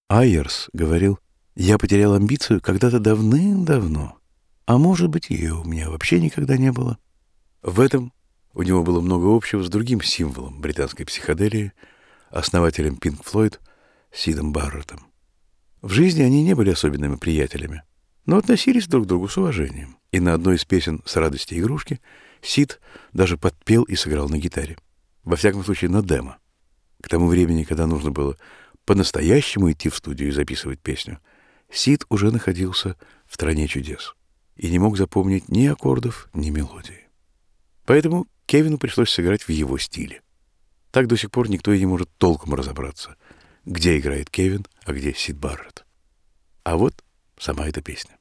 Айерс говорил: «Я потерял амбицию когда-то давным-давно, а может быть, ее у меня вообще никогда не было». В этом у него было много общего с другим символом британской психоделии, основателем Pink Floyd Сидом Барреттом. В жизни они не были особенными приятелями, но относились друг к другу с уважением. И на одной из песен «С радости игрушки» Сид даже подпел и сыграл на гитаре. Во всяком случае, на демо. К тому времени, когда нужно было по-настоящему идти в студию и записывать песню, Сид уже находился в «Стране чудес» и не мог запомнить ни аккордов, ни мелодии. Поэтому Кевину пришлось сыграть в его стиле. Так до сих пор никто и не может толком разобраться, где играет Кевин, а где Сид Барретт. А вот сама эта песня.